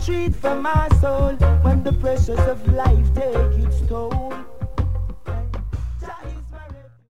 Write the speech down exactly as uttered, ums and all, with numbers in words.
retreat from our soul when the pressures of life take its toll.